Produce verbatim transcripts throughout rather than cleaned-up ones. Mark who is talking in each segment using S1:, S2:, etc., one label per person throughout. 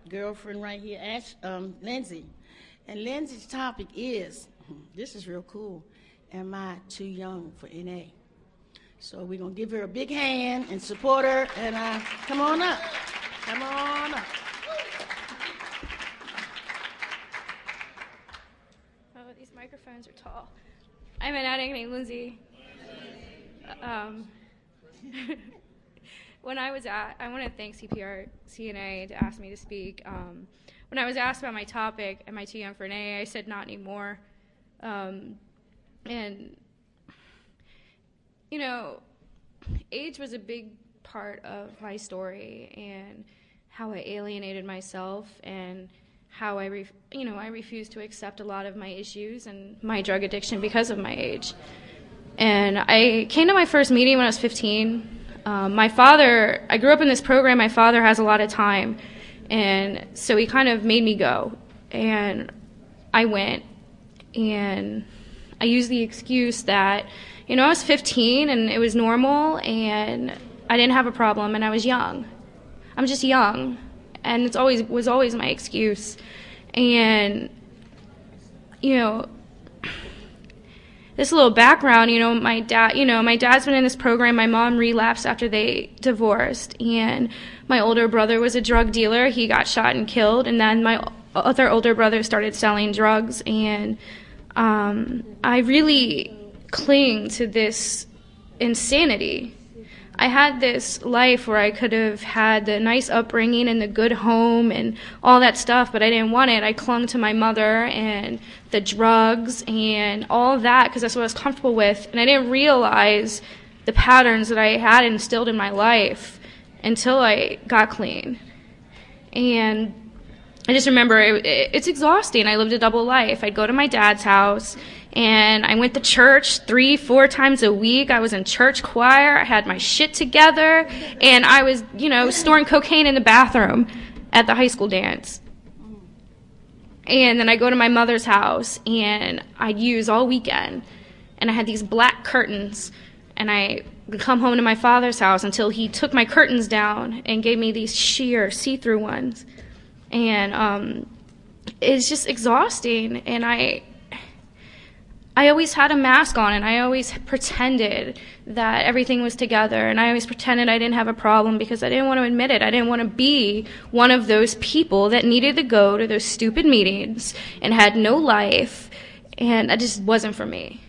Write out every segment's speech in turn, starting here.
S1: girlfriend right here, Ash, um, Lindsay. And Lindsay's topic is, this is real cool, am I too young for N A? So we're going to give her a big hand and support her, and uh, come on up. Come on up.
S2: Oh, these microphones are tall. I'm an addict named Lindsay. Um, when I was at, I want to thank C P R C N A to ask me to speak. Um, when I was asked about my topic, am I too young for N A, I said not anymore. Um, and, you know, age was a big part of my story and how I alienated myself and how I, ref- you know, I refused to accept a lot of my issues and my drug addiction because of my age. And I came to my first meeting when I was fifteen. Um, my father, I grew up in this program. My father has a lot of time, and so he kind of made me go. And I went, and I used the excuse that, you know, I was fifteen, and it was normal, and I didn't have a problem, and I was young. I'm just young, and it's always was always my excuse. And, you know, this little background, you know, my dad, you know, my dad's been in this program. My mom relapsed after they divorced, and my older brother was a drug dealer. He got shot and killed, and then my other older brother started selling drugs, and um, I really cling to this insanity. I had this life where I could have had the nice upbringing and the good home and all that stuff, but I didn't want it. I clung to my mother and the drugs and all that because that's what I was comfortable with, and I didn't realize the patterns that I had instilled in my life until I got clean. And I just remember it, it, it's exhausting. I lived a double life. I'd go to my dad's house, and I went to church three, four times a week. I was in church choir. I had my shit together, and I was, you know, storing cocaine in the bathroom at the high school dance. And then I go to my mother's house, and I'd use all weekend. And I had these black curtains, and I would come home to my father's house until he took my curtains down and gave me these sheer see-through ones. And um, it's just exhausting, and I... I always had a mask on, and I always pretended that everything was together, and I always pretended I didn't have a problem because I didn't want to admit it. I didn't want to be one of those people that needed to go to those stupid meetings and had no life, and that just wasn't for me.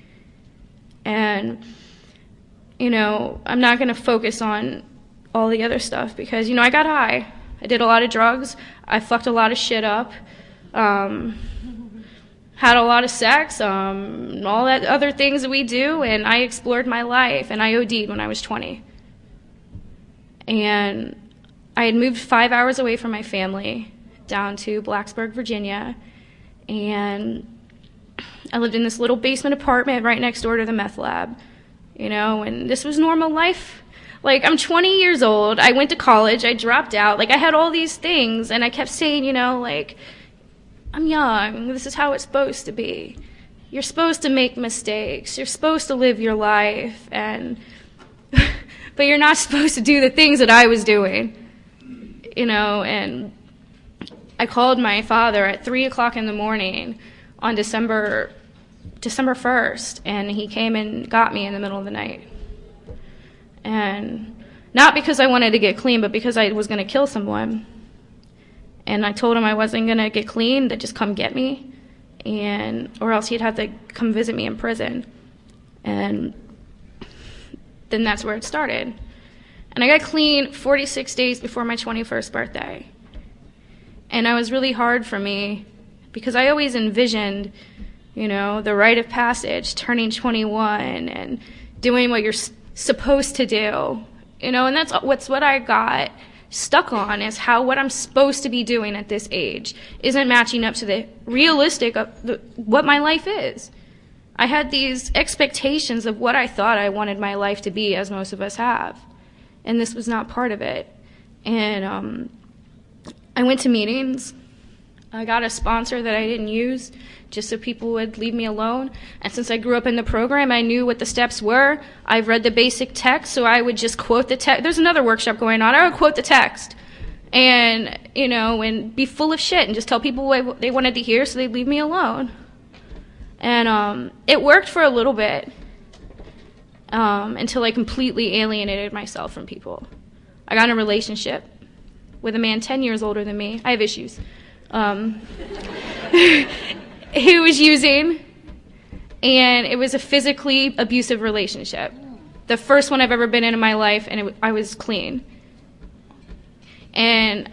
S2: And, you know, I'm not going to focus on all the other stuff because, you know, I got high. I did a lot of drugs. I fucked a lot of shit up. Um... had a lot of sex, um, all that other things that we do, and I explored my life, and I O D'd when I was twenty. And I had moved five hours away from my family down to Blacksburg, Virginia, and I lived in this little basement apartment right next door to the meth lab, you know, and this was normal life. Like, I'm twenty years old, I went to college, I dropped out, like, I had all these things, and I kept saying, you know, like, I'm young, this is how it's supposed to be. You're supposed to make mistakes, you're supposed to live your life, and but you're not supposed to do the things that I was doing, you know. And I called my father at three o'clock in the morning on December December first, and he came and got me in the middle of the night. And not because I wanted to get clean, but because I was going to kill someone. And I told him I wasn't going to get clean, that just come get me, and or else he'd have to come visit me in prison. And then that's where it started. And I got clean forty-six days before my twenty-first birthday. And it was really hard for me because I always envisioned, you know, the rite of passage, turning twenty-one and doing what you're s- supposed to do. You know, and that's what's what I got stuck on, is how what I'm supposed to be doing at this age isn't matching up to the realistic of the, what my life is. I had these expectations of what I thought I wanted my life to be, as most of us have, and this was not part of it. And um, I went to meetings. I got a sponsor that I didn't use just so people would leave me alone. And since I grew up in the program, I knew what the steps were. I've read the basic text, so I would just quote the text. There's another workshop going on. I would quote the text. and, you know, and be full of shit and just tell people what they wanted to hear so they'd leave me alone. And um, it worked for a little bit um, until I completely alienated myself from people. I got in a relationship with a man ten years older than me. I have issues. Um, he was using, and it was a physically abusive relationship. The first one I've ever been in in my life, and it, I was clean. And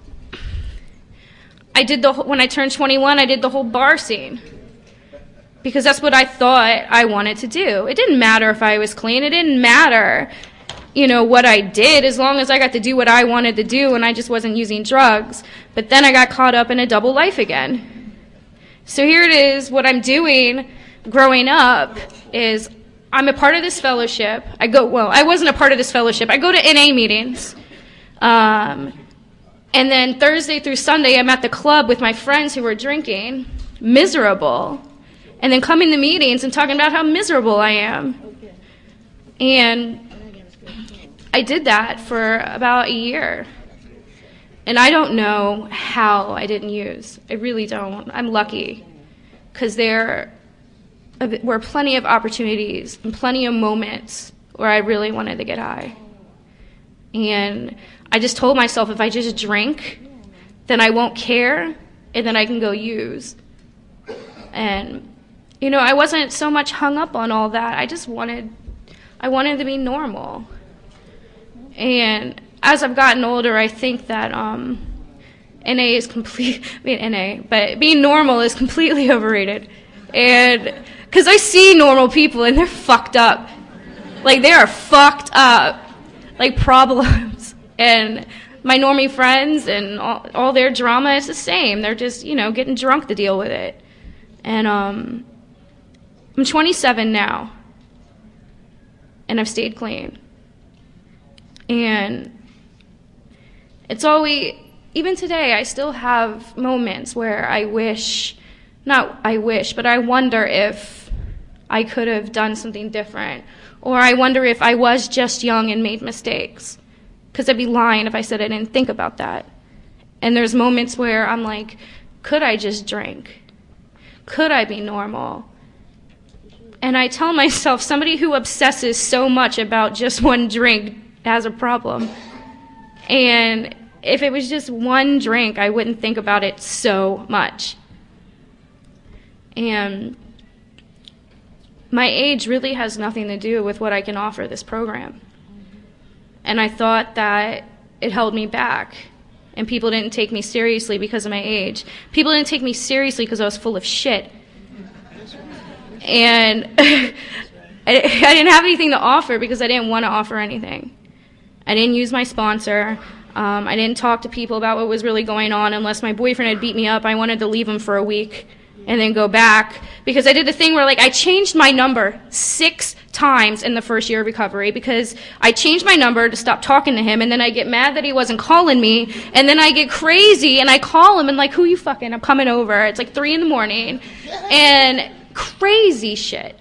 S2: I did the when I turned twenty-one, I did the whole bar scene because that's what I thought I wanted to do. It didn't matter if I was clean. It didn't matter, you know, what I did, as long as I got to do what I wanted to do and I just wasn't using drugs. But then I got caught up in a double life again. So here it is, what I'm doing growing up is I'm a part of this fellowship. I go, well, I wasn't a part of this fellowship. I go to N A meetings. Um, and then Thursday through Sunday, I'm at the club with my friends who were drinking, miserable. And then coming to meetings and talking about how miserable I am. And I did that for about a year. And I don't know how I didn't use. I really don't. I'm lucky. Because there were plenty of opportunities and plenty of moments where I really wanted to get high. And I just told myself if I just drink, then I won't care, and then I can go use. And, you know, I wasn't so much hung up on all that. I just wanted, I wanted to be normal. And as I've gotten older, I think that um, N A is complete, I mean N A, but being normal is completely overrated. And, because I see normal people and they're fucked up. Like, they are fucked up. Like, problems. And my normie friends and all, all their drama is the same. They're just, you know, getting drunk to deal with it. And um, I'm twenty-seven now. And I've stayed clean. And it's always, even today, I still have moments where I wish, not I wish, but I wonder if I could have done something different. Or I wonder if I was just young and made mistakes. Because I'd be lying if I said I didn't think about that. And there's moments where I'm like, could I just drink? Could I be normal? And I tell myself, somebody who obsesses so much about just one drink has a problem. And if it was just one drink, I wouldn't think about it so much. And my age really has nothing to do with what I can offer this program. And I thought that it held me back. And people didn't take me seriously because of my age. People didn't take me seriously because I was full of shit. And I, I didn't have anything to offer because I didn't want to offer anything. I didn't use my sponsor. Um, I didn't talk to people about what was really going on unless my boyfriend had beat me up. I wanted to leave him for a week and then go back. Because I did the thing where, like, I changed my number six times in the first year of recovery because I changed my number to stop talking to him, and then I get mad that he wasn't calling me, and then I get crazy, and I call him, and like, who you fucking? I'm coming over. It's like three in the morning, and crazy shit.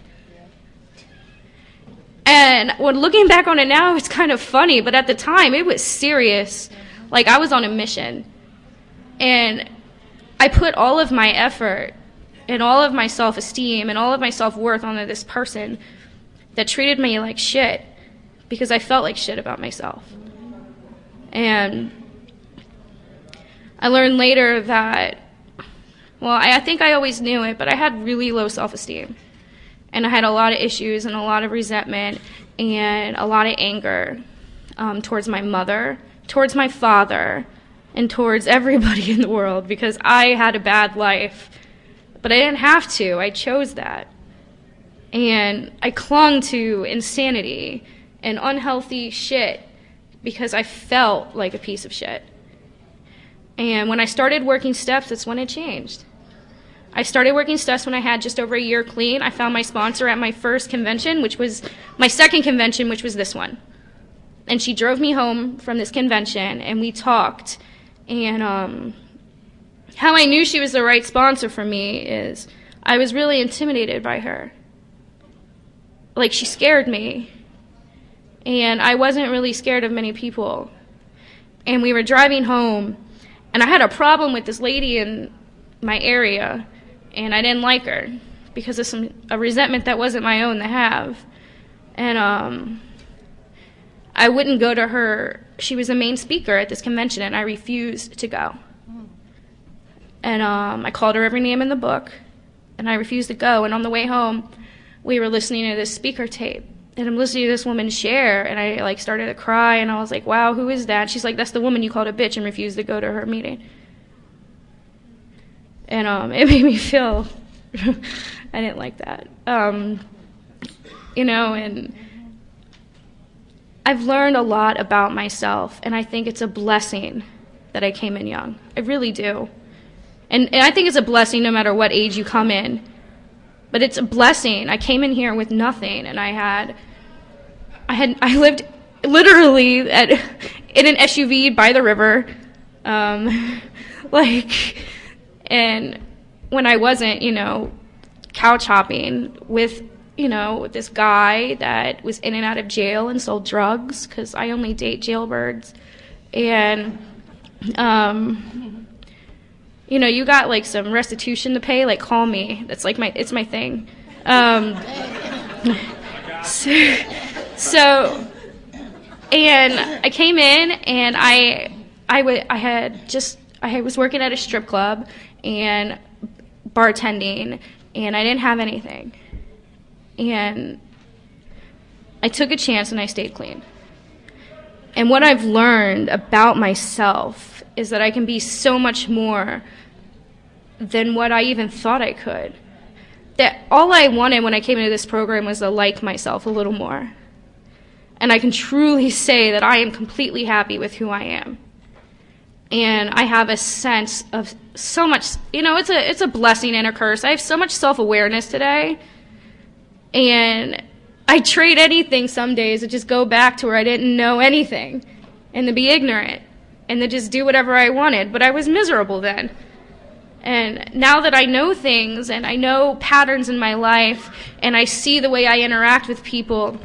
S2: And when looking back on it now, it's kind of funny, but at the time, it was serious. Like, I was on a mission. And I put all of my effort and all of my self-esteem and all of my self-worth onto this person that treated me like shit because I felt like shit about myself. And I learned later that, well, I, I think I always knew it, but I had really low self-esteem. And I had a lot of issues and a lot of resentment and a lot of anger um, towards my mother, towards my father, and towards everybody in the world because I had a bad life. But I didn't have to. I chose that. And I clung to insanity and unhealthy shit because I felt like a piece of shit. And when I started working steps, that's when it changed. I started working steps when I had just over a year clean. I found my sponsor at my first convention, which was my second convention, which was this one. And she drove me home from this convention, and we talked. And um, how I knew she was the right sponsor for me is I was really intimidated by her. Like, she scared me. And I wasn't really scared of many people. and we were driving home, and I had a problem with this lady in my area, and I didn't like her because of some a resentment that wasn't my own to have. And um, I wouldn't go to her. She was the main speaker at this convention, and I refused to go. And um, I called her every name in the book, and I refused to go. And on the way home, we were listening to this speaker tape, and I'm listening to this woman share, and I like started to cry, and I was like, wow, who is that? She's like, that's the woman you called a bitch and refused to go to her meeting. And um, it made me feel, I didn't like that. Um, you know, and I've learned a lot about myself, and I think it's a blessing that I came in young. I really do. And, and I think it's a blessing no matter what age you come in. But it's a blessing. I came in here with nothing, and I had, I had, I lived literally at, in an S U V by the river, um, like, and when I wasn't, you know, couch hopping with, you know, with this guy that was in and out of jail and sold drugs, because I only date jailbirds, and, um, you know, you got like some restitution to pay, like call me. That's like my, it's my thing. Um, so, so, and I came in and I, I, w- I had just, I was working at a strip club and bartending, and I didn't have anything. And I took a chance and I stayed clean. And what I've learned about myself is that I can be so much more than what I even thought I could. That all I wanted when I came into this program was to like myself a little more. And I can truly say that I am completely happy with who I am. And I have a sense of so much, you know, it's a it's a blessing and a curse. I have so much self-awareness today. And I trade anything some days to just go back to where I didn't know anything and to be ignorant and to just do whatever I wanted. But I was miserable then. And now that I know things and I know patterns in my life and I see the way I interact with people,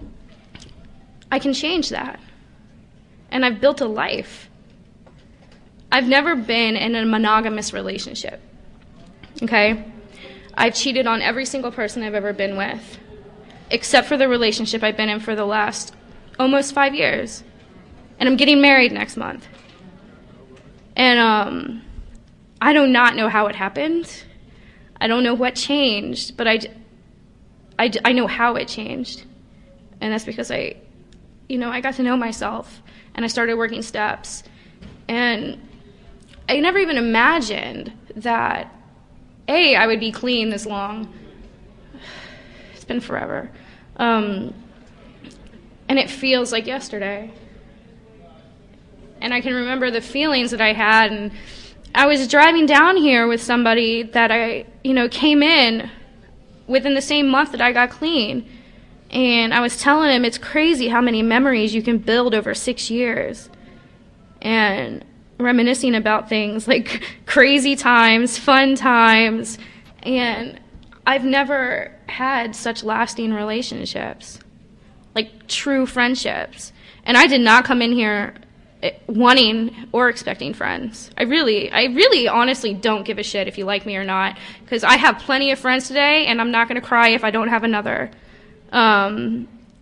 S2: I can change that. And I've built a life. I've never been in a monogamous relationship, okay? I've cheated on every single person I've ever been with, except for the relationship I've been in for the last almost five years. And I'm getting married next month. And um, I do not know how it happened. I don't know what changed, but I, I, I know how it changed. And that's because I, you know, I got to know myself, and I started working steps. And I never even imagined that, A, I would be clean this long. It's been forever. Um, and it feels like yesterday. And I can remember the feelings that I had. And I was driving down here with somebody that I, you know, came in within the same month that I got clean. And I was telling him it's crazy how many memories you can build over six years. And reminiscing about things like crazy times, fun times, and I've never had such lasting relationships, like true friendships. And I did not come in here wanting or expecting friends. I really, I really honestly don't give a shit if you like me or not, because I have plenty of friends today, and I'm not going to cry if I don't have another. Um,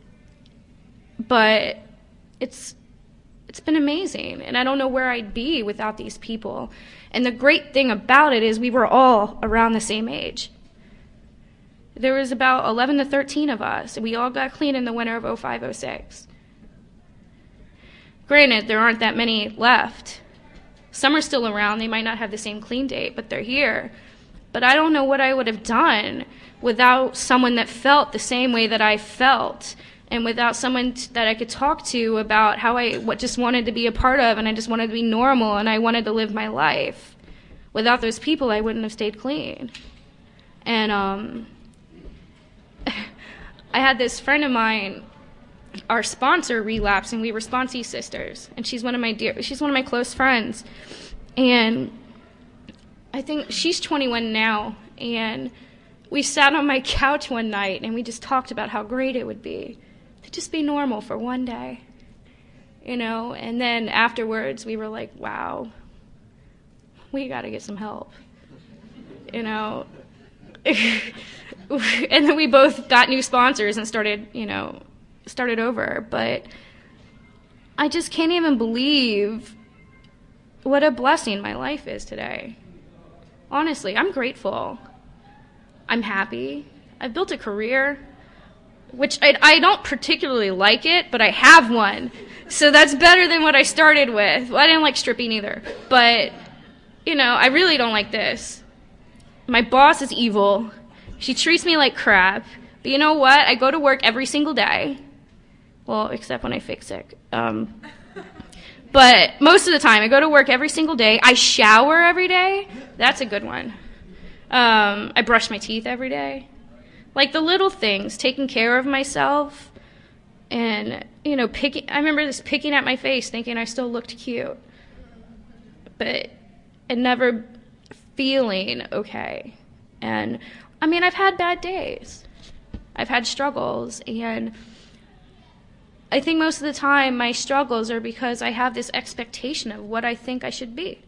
S2: but it's It's been amazing, and I don't know where I'd be without these people. And the great thing about it is we were all around the same age. There was about eleven to thirteen of us, and we all got clean in the winter of oh five oh six. Granted, there aren't that many left. Some are still around. They might not have the same clean date, but they're here. But I don't know what I would have done without someone that felt the same way that I felt, and without someone t- that I could talk to about how I what just wanted to be a part of, and I just wanted to be normal, and I wanted to live my life. Without those people, I wouldn't have stayed clean. And um, I had this friend of mine, our sponsor relapsed, and we were sponsee sisters, and she's one of my dear, she's one of my close friends. And I think she's twenty-one now, and we sat on my couch one night, and we just talked about how great it would be to just be normal for one day. you know, and then afterwards we were like, wow, we got to get some help, you know. And then we both got new sponsors and started, you know, started over. But I just can't even believe what a blessing my life is today. Honestly, I'm grateful. I'm happy. I've built a career, which I, I don't particularly like it, but I have one. So that's better than what I started with. Well, I didn't like stripping either. But, you know, I really don't like this. My boss is evil. She treats me like crap. But you know what? I go to work every single day. Well, except when I fake sick. Um, but most of the time, I go to work every single day. I shower every day. That's a good one. Um, I brush my teeth every day. Like the little things, taking care of myself. And, you know, picking, I remember this picking at my face thinking I still looked cute. But it never feeling okay. And, I mean, I've had bad days. I've had struggles. And I think most of the time my struggles are because I have this expectation of what I think I should be.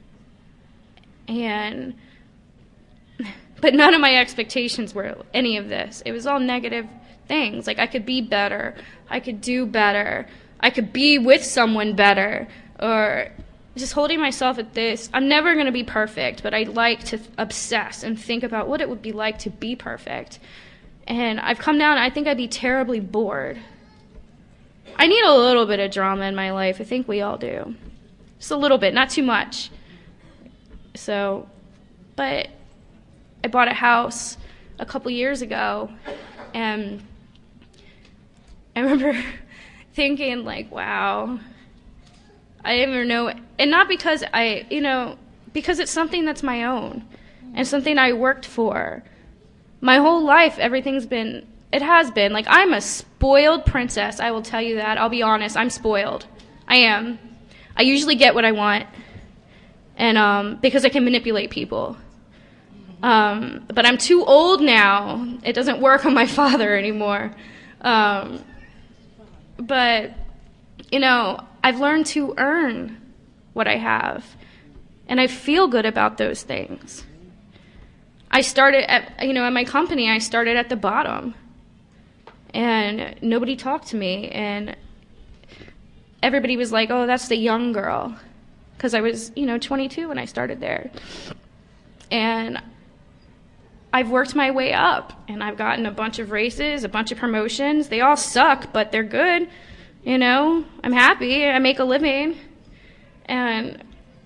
S2: And, but none of my expectations were any of this. It was all negative things. Like I could be better. I could do better. I could be with someone better. Or just holding myself at this. I'm never going to be perfect, but I like to obsess and think about what it would be like to be perfect. And I've come down, I think I'd be terribly bored. I need a little bit of drama in my life. I think we all do. Just a little bit, not too much. So, but I bought a house a couple years ago, and I remember thinking, like, wow, I didn't even know, and not because I, you know, because it's something that's my own, and something I worked for. My whole life, everything's been, it has been, like, I'm a spoiled princess, I will tell you that. I'll be honest, I'm spoiled. I am. I usually get what I want, and um, because I can manipulate people. Um, but I'm too old now. It doesn't work on my father anymore. Um, but, you know, I've learned to earn what I have, and I feel good about those things. I started at, you know, at my company, I started at the bottom, and nobody talked to me, and everybody was like, oh, that's the young girl, because I was, you know, twenty-two when I started there. And I've worked my way up, and I've gotten a bunch of raises, a bunch of promotions. They all suck, but they're good. You know, I'm happy. I make a living. And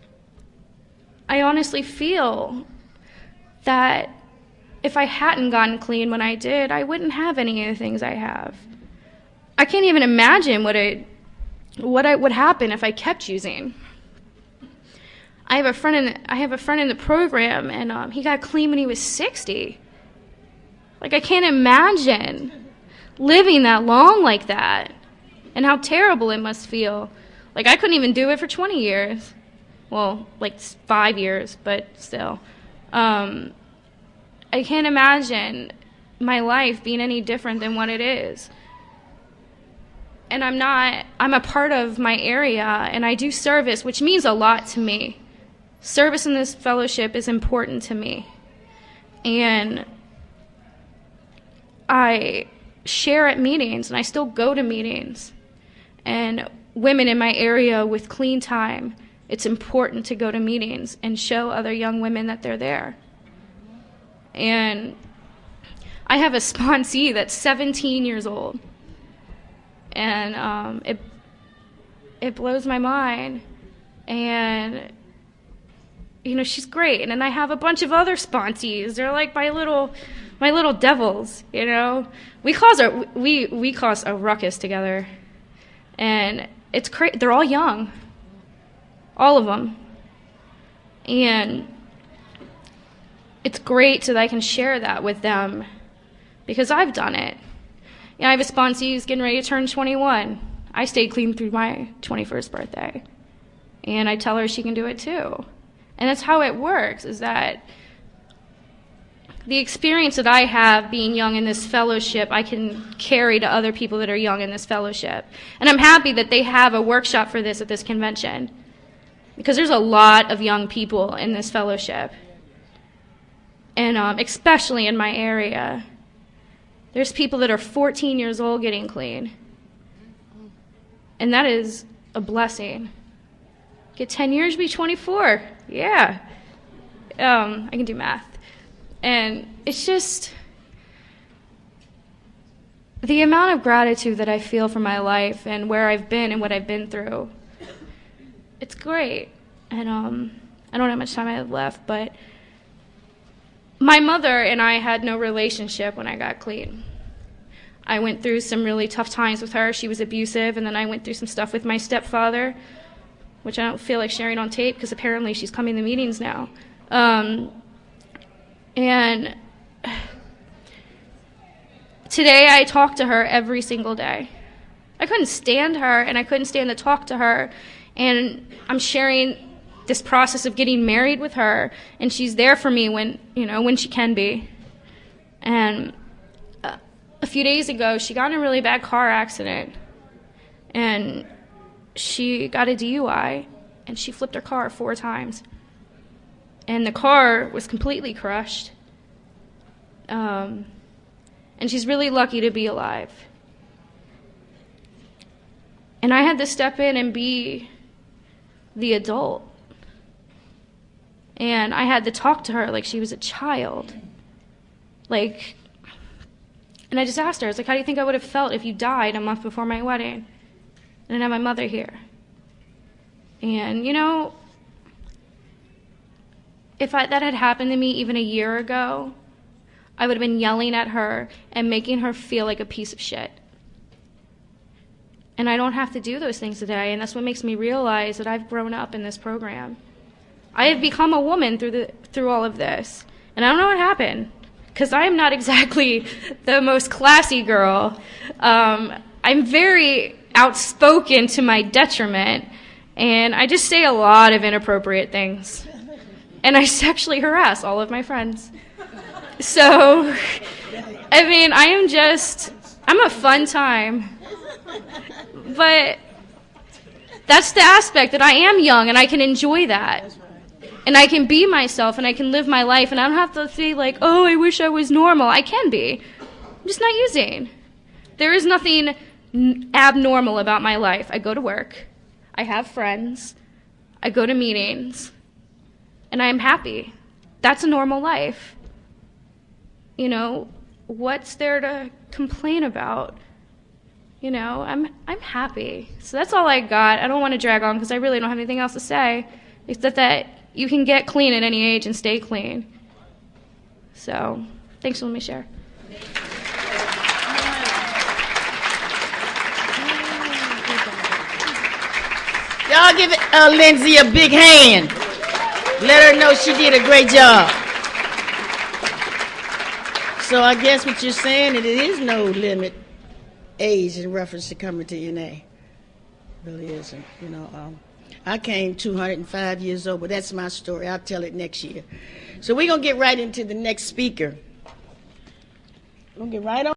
S2: I honestly feel that if I hadn't gotten clean when I did, I wouldn't have any of the things I have. I can't even imagine what it, what I, would happen if I kept using. I have a friend in the, I have a friend in the program, and um, he got clean when he was sixty. Like, I can't imagine living that long like that, and how terrible it must feel. Like, I couldn't even do it for twenty years. Well, like five years, but still. Um, I can't imagine my life being any different than what it is. And I'm not, I'm a part of my area, and I do service, which means a lot to me. Service in this fellowship is important to me. And I share at meetings, and I still go to meetings. And women in my area with clean time, it's important to go to meetings and show other young women that they're there. And I have a sponsee that's seventeen years old. And um, it it blows my mind. And, you know, she's great. And then I have a bunch of other sponsees. They're like my little my little devils, you know. We cause a we we cause a ruckus together. And it's cra- they're all young. All of them. And it's great so that I can share that with them, because I've done it. You know, I have a sponsee who's getting ready to turn twenty-one. I stayed clean through my twenty-first birthday. And I tell her she can do it too. And that's how it works, is that the experience that I have being young in this fellowship, I can carry to other people that are young in this fellowship. And I'm happy that they have a workshop for this at this convention, because there's a lot of young people in this fellowship. And um, especially in my area, there's people that are fourteen years old getting clean. And that is a blessing. Get ten years, be twenty-four. Yeah. Um, I can do math. And it's just the amount of gratitude that I feel for my life and where I've been and what I've been through. It's great. And um, I don't know how much time I have left, but my mother and I had no relationship when I got clean. I went through some really tough times with her. She was abusive, and then I went through some stuff with my stepfather, which I don't feel like sharing on tape because apparently she's coming to meetings now. Um, and today I talk to her every single day. I couldn't stand her, and I couldn't stand to talk to her, and I'm sharing this process of getting married with her, and she's there for me when, you know, when she can be. And uh, a few days ago, she got in a really bad car accident, and she got a D U I, and she flipped her car four times. And the car was completely crushed. Um, and she's really lucky to be alive. And I had to step in and be the adult. And I had to talk to her like she was a child. Like, and I just asked her, I was like, how do you think I would have felt if you died a month before my wedding? And I had my mother here. And, you know, if I, that had happened to me even a year ago, I would have been yelling at her and making her feel like a piece of shit. And I don't have to do those things today, and that's what makes me realize that I've grown up in this program. I have become a woman through the through all of this, and I don't know what happened, because I am not exactly the most classy girl. Um, I'm very outspoken to my detriment, and I just say a lot of inappropriate things. And I sexually harass all of my friends. So, I mean, I am just, I'm a fun time. But that's the aspect, that I am young and I can enjoy that. And I can be myself and I can live my life, and I don't have to feel like, oh, I wish I was normal. I can be. I'm just not using. There is nothing abnormal about my life. I go to work. I have friends. I go to meetings. And I am happy. That's a normal life. You know, what's there to complain about? You know, I'm I'm happy. So that's all I got. I don't want to drag on because I really don't have anything else to say, except that you can get clean at any age and stay clean. So, thanks for letting me share.
S1: Y'all give it, uh, Lindsay a big hand. Let her know she did a great job. So I guess what you're saying is there is no limit age in reference to coming to N A. Really isn't. You know, um, I came two hundred five years old, but that's my story. I'll tell it next year. So we're gonna get right into the next speaker. We're gonna get right on.